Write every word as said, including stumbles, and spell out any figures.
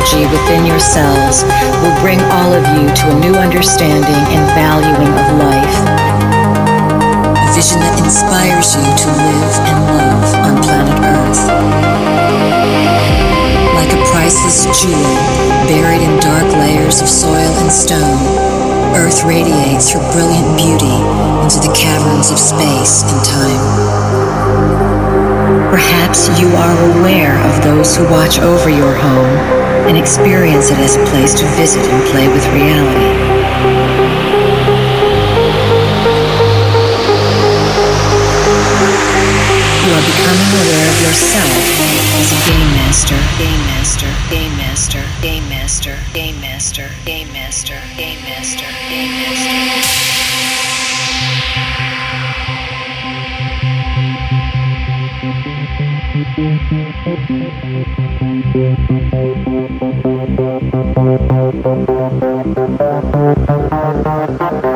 energy within yourselves will bring all of you to a new understanding and valuing of life. A vision that inspires you to live and love on planet Earth. Like a priceless jewel buried in dark layers of soil and stone, Earth radiates her brilliant beauty into the caverns of space and time. Perhaps you are aware of those who watch over your home and experience it as a place to visit and play with reality. You are becoming aware of yourself as a game master, game master, game master, game master, game master, game master, game master, game master. Thank you.